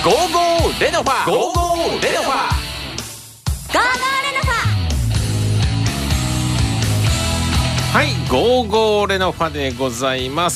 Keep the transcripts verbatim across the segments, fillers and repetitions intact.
ゴーゴーレノファゴーゴーレノファゴーゴーレノファ。 はい、ゴーゴーレノファでございます。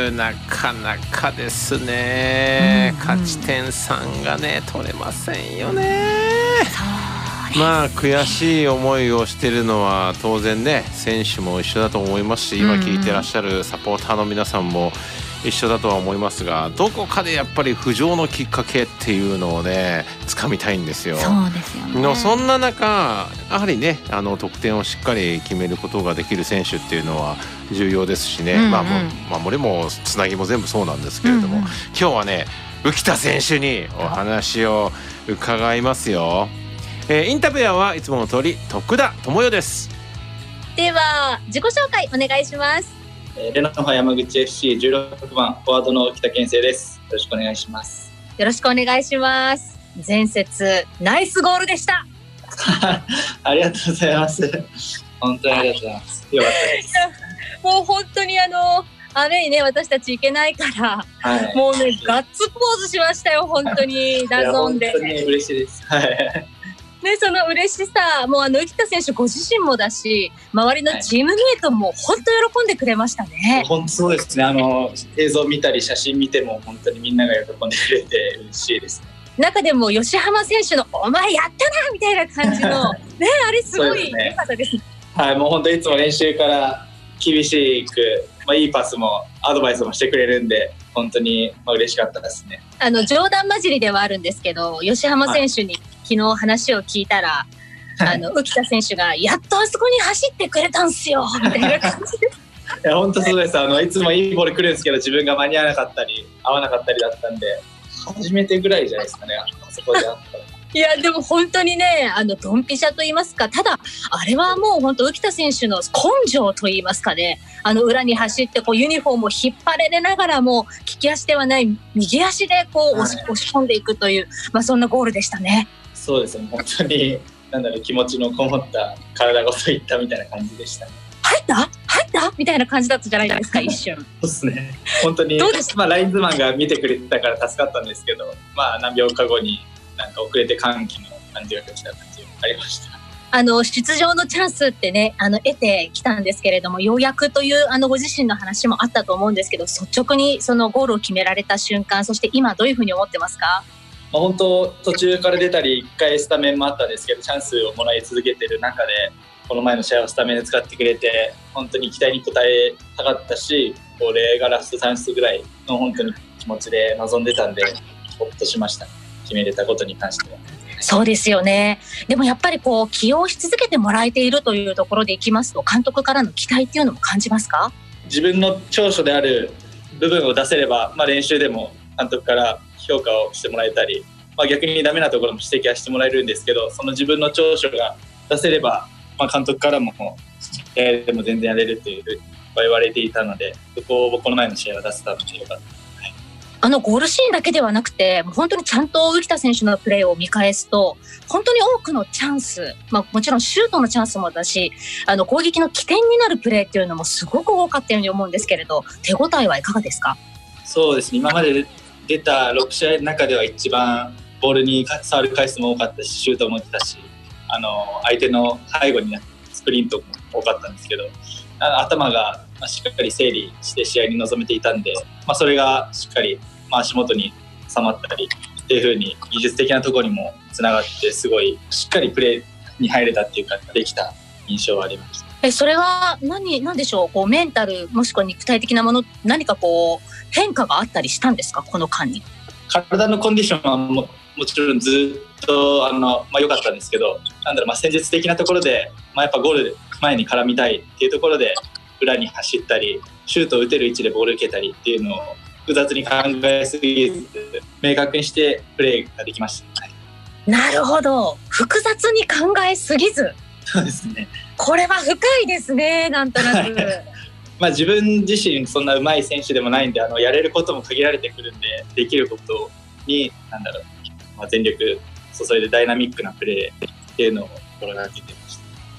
なかなかですね、うんうん、勝ち点さんがね取れませんよね。まあ悔しい思いをしているのは当然ね、選手も一緒だと思いますし、今聞いてらっしゃるサポーターの皆さんも一緒だとは思いますが、どこかでやっぱり浮上のきっかけっていうのをね掴みたいんですよ。 そうですよね。 のそんな中やはりね、あの得点をしっかり決めることができる選手っていうのは重要ですしね、うんうん、まあも守りもつなぎも全部そうなんですけれども、うんうん、今日はね浮田選手にお話を伺いますよ。えー、インタビュアーはいつもの通り徳田智代です。 では自己紹介お願いします。 レノファ山口 エフシーじゅうろくばんフォワードの北健生です。よろしくお願いします。 よろしくお願いします。前節ナイスゴールでした。 ありがとうございます。本当にありがとうございます。よかったです。 もう本当にあのアウェイね、私たち行けないから、はい、もうねガッツポーズしましたよ本当にダゾーンで。 本当に嬉しいです。はいね、その嬉しさもうあの浮田選手ご自身もだし、周りのチームメイトも本当喜んでくれましたね。 本当そうですね。あの映像見たり写真見ても本当にみんなが喜んでくれて嬉しいですね。 中でも吉浜選手のお前やったなみたいな感じのね、あれすごい良かったですね。 はい、もう本当いつも練習から厳しく、まあ、いいパスもアドバイスもしてくれるんで本当にまあ嬉しかったですね。 あの冗談交じりではあるんですけど、吉浜選手に、はい、昨日話を聞いたら、はい、あの浮田選手がやっとあそこに走ってくれたんすよみたいな感じでいや本当そうです。あのいつもいいボール来るんですけど自分が間に合わなかったり合わなかったりだったんで、初めてぐらいじゃないですかね、あそこであったら。 いやでも本当にね、あのドンピシャと言いますか、ただあれはもう本当浮田選手の根性と言いますかね、あの裏に走ってこうユニフォームを引っ張れながらも利き足ではない右足でこう押し、押し込んでいくという、まあ、そんなゴールでしたね。 そうですね、本当になんだろう、気持ちのこもった体ごといったみたいな感じでしたね。 入った入ったみたいな感じだったじゃないですか一瞬。 そうですね、本当にどうですか。 まあ、ラインズマンが見てくれてたから助かったんですけど、まあ、何秒か後になんか遅れて歓喜の感じが来た感じがありました。 あの出場のチャンスってね、あの得てきたんですけれども、ようやくというあのご自身の話もあったと思うんですけど、率直にそのゴールを決められた瞬間、そして今どういうふうに思ってますか。 まあ、本当途中から出たりいっかいスタメンもあったんですけど、チャンスをもらい続けてる中でこの前の試合をスタメンで使ってくれて本当に期待に応えたかったし、これがラストチャンスぐらいの本当に気持ちで臨んでたんでほっとしました。決めれたことに関しては。 そうですよね。でもやっぱりこう起用し続けてもらえているというところでいきますと、監督からの期待っていうのも感じますか。 自分の長所である部分を出せれば、まあ、練習でも監督から評価をしてもらえたり、まあ、逆にダメなところも指摘はしてもらえるんですけど、その自分の長所が出せれば、まあ、監督からも、えー、でも全然やれるっていうふうに言われていたので、そこをこの前の試合は出せたのでよかった。 あのゴールシーンだけではなくて、本当にちゃんと浮田選手のプレーを見返すと、本当に多くのチャンス、まあ、もちろんシュートのチャンスもだし、あの攻撃の起点になるプレーっていうのもすごく多かったように思うんですけれど、手応えはいかがですか。 そうですね、今まで出たろく試合の中では一番ボールに触る回数も多かったし、シュートも打ってたし、あの相手の背後になってスプリントも多かったんですけど、頭がしっかり整理して試合に臨めていたんで、まあ、それがしっかり足元に収まったりっていう風に技術的なところにもつながって、すごいしっかりプレーに入れたっていうかできた印象はありました。 えそれは何、何でしょう、こうメンタルもしくは肉体的なもの、何かこう変化があったりしたんですか、この間に。 体のコンディションは も, もちろんずっとあの、まあ、良かったんですけど、なんだろう、まあ、戦術的なところで、まあ、やっぱゴール前に絡みたいっていうところで裏に走ったり、シュートを打てる位置でボール受けたりっていうのを複雑に考えすぎず明確にしてプレーができました、はい、 なるほど、複雑に考えすぎず。 そうですね、 これは深いですね、なんとなくまあ自分自身そんな上手い選手でもないんで、あのやれることも限られてくるんで、できることになんだろう、まあ、全力注いでダイナミックなプレーっていうのを心がけてました。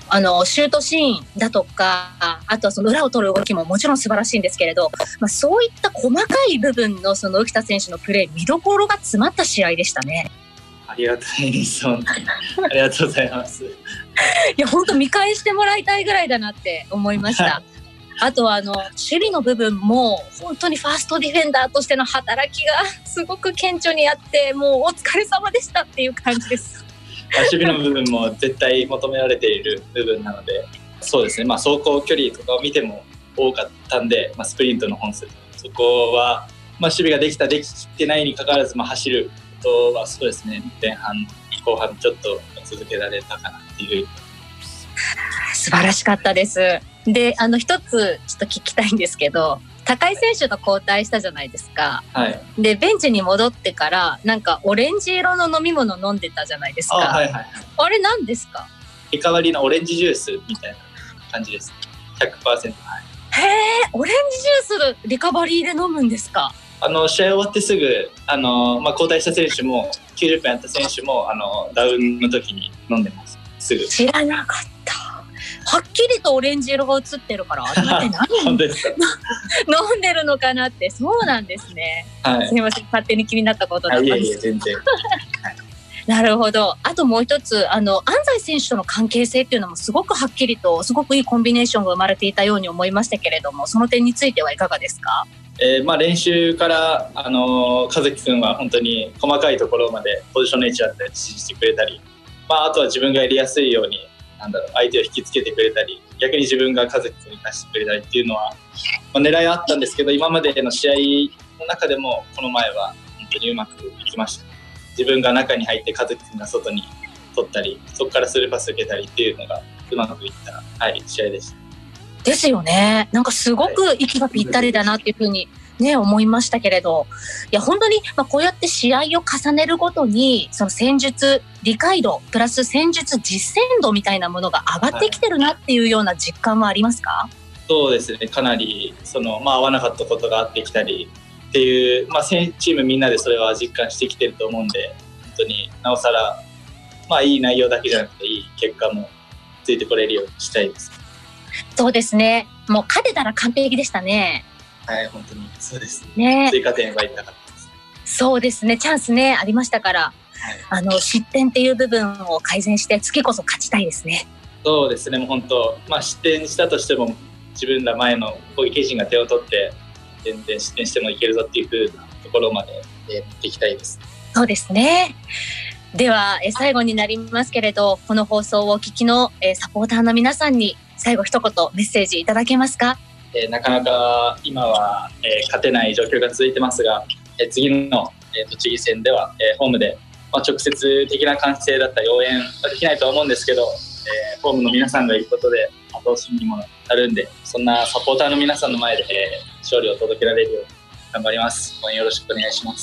あのシュートシーンだとか、あとはその裏を取る動きももちろん素晴らしいんですけれど、まあ、そういった細かい部分のその浮田選手のプレー、見どころが詰まった試合でしたね。 ありがたいです。ありがとうございます。いや本当見返してもらいたいぐらいだなって思いました。あとはあの守備の部分も本当にファーストディフェンダーとしての働きがすごく顕著にあって、もうお疲れ様でしたっていう感じです。 守備の部分も絶対求められている部分なので、そうですね、まあ、走行距離とかを見ても多かったんで、まあ、スプリントの本数、そこは、まあ、守備ができたできてないにかかわらず、まあ、走ることはそうですね、前半後半ちょっと続けられたかなっていう。 素晴らしかったです。で、あの一つちょっと聞きたいんですけど、高井選手と交代したじゃないですか、はい、でベンチに戻ってからなんかオレンジ色の飲み物飲んでたじゃないですか。 あ,、はいはい、あれ何ですか？ リカバリーのオレンジジュースみたいな感じです。 ひゃくパーセント、はい、 へー、オレンジジュースリカバリーで飲むんですか？ あの試合終わってすぐあの、まあ、交代した選手もきゅうじゅっぷんやった選手もあのダウンの時に飲んでます。すぐ。知らなかった。はっきりとオレンジ色が映ってるから、あれって何飲んでるのかなって。そうなんですね、はい、すみません、勝手に気になったことだったんです。 いえいえ全然なるほど。あともう一つ、あの安西選手との関係性っていうのもすごくはっきりとすごくいいコンビネーションが生まれていたように思いましたけれども、その点についてはいかがですか？ えーまあ、練習からあの和樹君は本当に細かいところまでポジションの位置だったり指示してくれたり、まあ、あとは自分がやりやすいようになんだろう相手を引きつけてくれたり、逆に自分が和樹君に貸してくれたりっていうのは、まあ、狙いはあったんですけど、今までの試合の中でもこの前は本当にうまくいきました。自分が中に入って和樹君が外に取ったり、そこからスルーパス受けたりっていうのがうまくいった、はい、試合でした。 ですよね。なんかすごく息がぴったりだなっていうふうにね、思いましたけれど、いや本当に、まあ、こうやって試合を重ねるごとにその戦術理解度プラス戦術実践度みたいなものが上がってきてるなっていうような実感はありますか？はい、 そうですね、かなりその、まあ、合わなかったことがあってきたりっていう、まあ、チームみんなでそれは実感してきてると思うんで、本当になおさら、まあ、いい内容だけじゃなくていい結果もついてこれるようにしたいです。 そうですね、もう勝てたら完璧でしたね。 はい、本当にそうですね。 追加点奪いたかったです。 そうですね、チャンスねありましたから、はい、あの失点っていう部分を改善して次こそ勝ちたいですね。 そうですね、もう本当、まあ、失点したとしても自分ら前の攻撃陣が手を取って全然失点してもいけるぞっていう風なところまでやっていきたいです。 そうですね。ではえ最後になりますけれど、この放送をお聞きのえサポーターの皆さんに最後一言メッセージいただけますか？ えー、なかなか今は、えー、勝てない状況が続いてますが、えー、次の、えー、栃木戦では、えー、ホームで、まあ、直接的な歓声だったり応援はできないとは思うんですけど、えー、ホームの皆さんがいることで後押しにもなるんで、そんなサポーターの皆さんの前で、えー、勝利を届けられるように頑張ります。応援よろしくお願いします。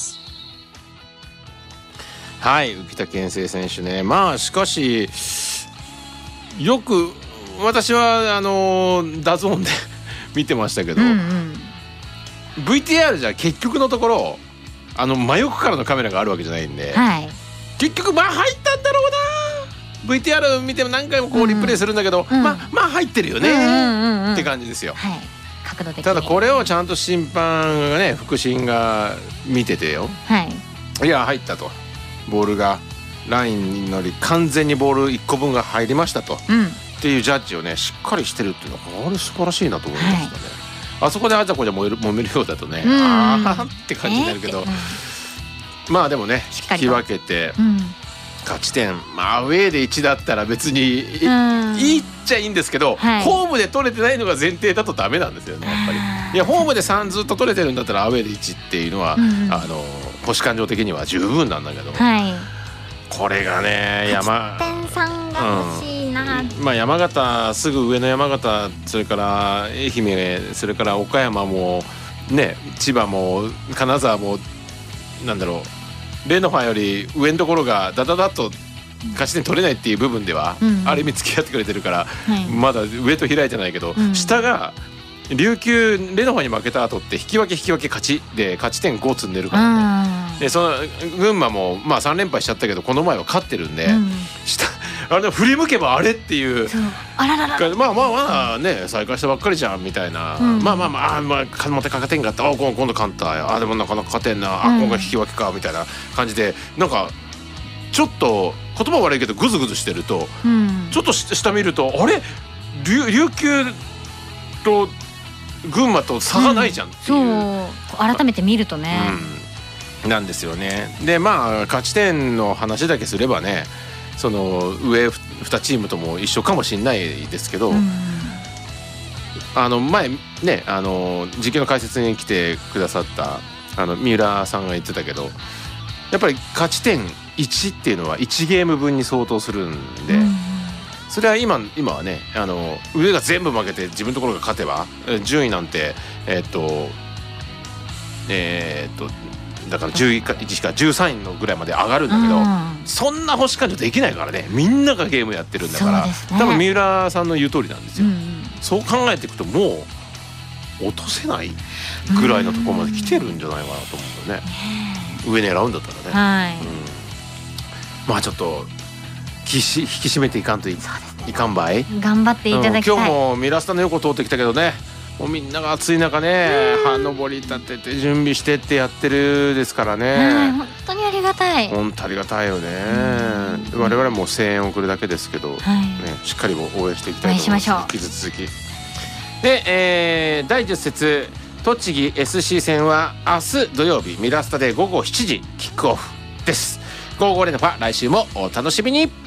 はい、浮田健生選手ね、まあしかしよく私はあのダゾーンで見てましたけど、うんうん、ブイティーアール じゃ結局のところあの真横からのカメラがあるわけじゃないんで、はい、結局まあ入ったんだろうな。 ブイティーアール 見ても何回もこうリプレイするんだけど、うんうん、まあまあ入ってるよね、うんうんうん、って感じですよ、はい、角度的に。ただこれをちゃんと審判がね、副審が見ててよ、はい、いや入ったと、ボールがラインに乗り完全にボールいっこぶんが入りましたと、うん、っていうジャッジをねしっかりしてるっていうのはこれ素晴らしいなと思いましたね、はい、あそこであちゃこちゃ揉める、揉めるようだとね、うん、あーって感じになるけど、えーうん、まあでもね引き分けて、うん、勝ち点、まあアウェーでいちだったら別にいいっちゃいいんですけど、はい、ホームで取れてないのが前提だとダメなんですよねやっぱり。いやホームでさんずっと取れてるんだったらアウェーでいちっていうのは、うん、あの星感情的には十分なんだけど、はい、これがね山勝ち点さんが欲しいな、うん、 まあ、山形すぐ上の山形、それから愛媛、それから岡山もね、千葉も金沢もなんだろう、レノファより上のところがダダダッと勝ち点取れないっていう部分では、うん、ある意味付き合ってくれてるから、はい、まだ上と開いてないけど、うん、下が琉球レノファに負けた後って引き分け引き分け勝ちで勝ち点ご積んでるからね。でその群馬もまあさん連敗しちゃったけどこの前は勝ってるんで、うん、下あれ振り向けばあれっていう、 あららら、 まあまあまあね再開したばっかりじゃんみたいな、うん、まあまあまああまあまた勝てんかった、あ今度勝ったよ、あでもなかなか勝てんな、あ今回引き分けかみたいな感じで、なんかちょっと言葉悪いけどグズグズしてると、うん、ちょっと下見るとあれ 琉, 琉球と群馬と差がないじゃんっていう、 うん、そう改めて見るとね、 うん、なんですよね。でまあ勝ち点の話だけすればね、その上にチームとも一緒かもしれないですけど、うん、あの前ねあの実況の解説に来てくださったあの三浦さんが言ってたけど、やっぱり勝ち点いちっていうのはいちゲーム分に相当するんで、うん、それは 今, 今はねあの上が全部負けて自分のところが勝てば順位なんてえっとえー、っとだからじゅういちかじゅうさんいのぐらいまで上がるんだけど、うん、そんな星勘定できないからね、みんながゲームやってるんだから、ね、多分三浦さんの言う通りなんですよ、うん、そう考えていくともう落とせないぐらいのところまで来てるんじゃないかなと思うんだよね、うん、上狙うんだったらね、はい、うん、まあちょっと引き締めていかんと い, いかんばい、 頑張っていただきたい、 うん、今日もミラスタの横通ってきたけどね、もうみんなが暑い中ね葉登り立てて準備してってやってるですからね、 本当にありがたい、 本当ありがたいよね、我々も声援を送るだけですけど、はいね、しっかり応援していきたいと思います。引き続きで、えー、だいじゅっ節栃木 エスシー 戦は明日土曜日ミラスタで午後しちじキックオフです。ゴーゴー連覇来週もお楽しみに。